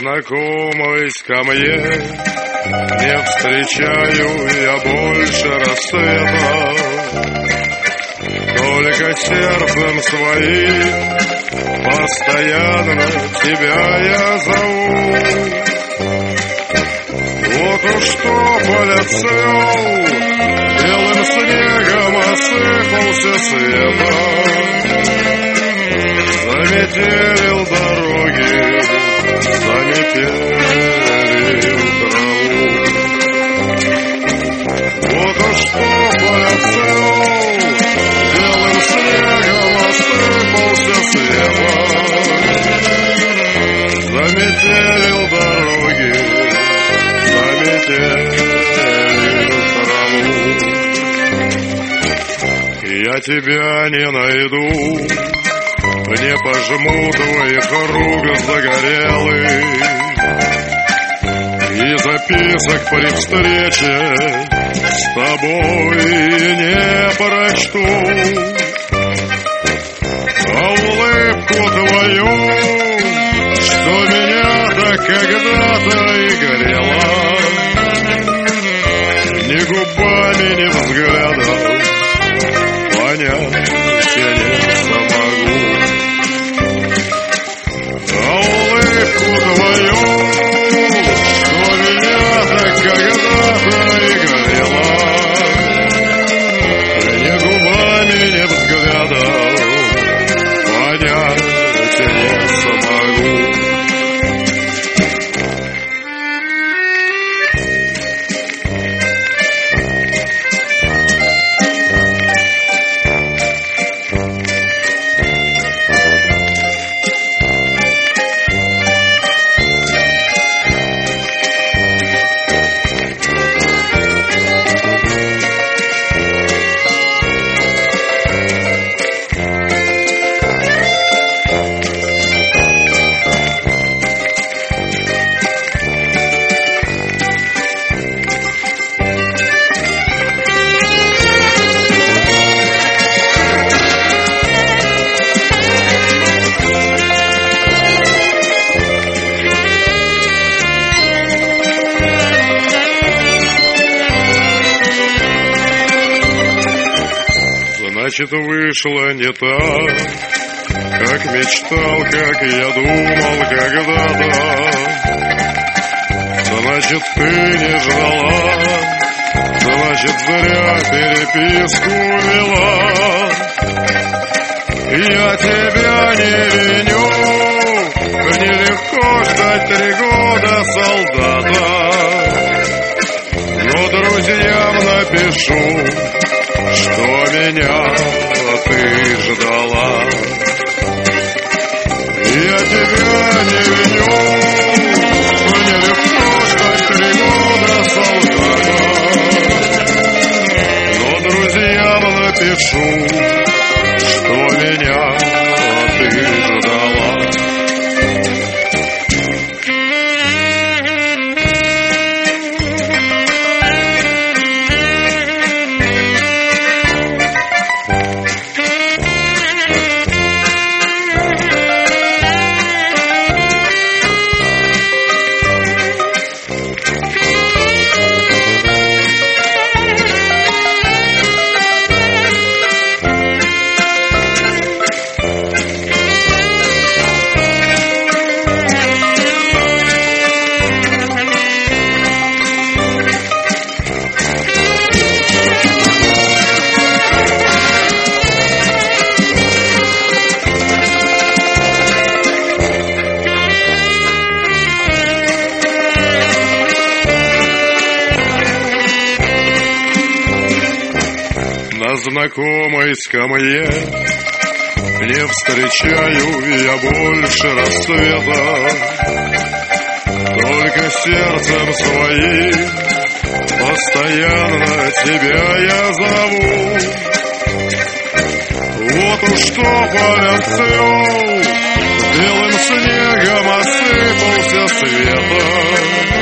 Знакомясь ко мне, не встречаю я больше рассвета. Только сердцем своим постоянно тебя я зову. Вот уж тополя цвел, белым снегом осыпался света. Заметелил дороги, заметелил траву. Вот уж тополя цвел, белым снегом осыпался света. Заметелил дороги, заметелил траву. Я тебя не найду, не пожму твоих рук загорелых, и записок при встрече с тобой не прочту. А улыбку твою, что меня-то когда-то и грела, ни губами, ни взглядом понять я не смогу. А улыбку твою, что меня-то когда-то и горела, ни губами, ни взглядом понять я не смогу. Значит, вышло не так, как мечтал, как я думал когда-то. Значит, ты не ждала, значит, зря переписку вела. Я тебя не виню, нелегко ждать 3 года солдата. Но друзьям напишу, что меня ты ждала. Я тебя не виню, нелегко ждать 3 года солдата. Но друзьям напишу, что меня ты ждала. Знакомясь ко мне, не встречаю я больше рассвета. Только сердцем своим постоянно тебя я зову. Вот уж тополя цвел, белым снегом осыпался света.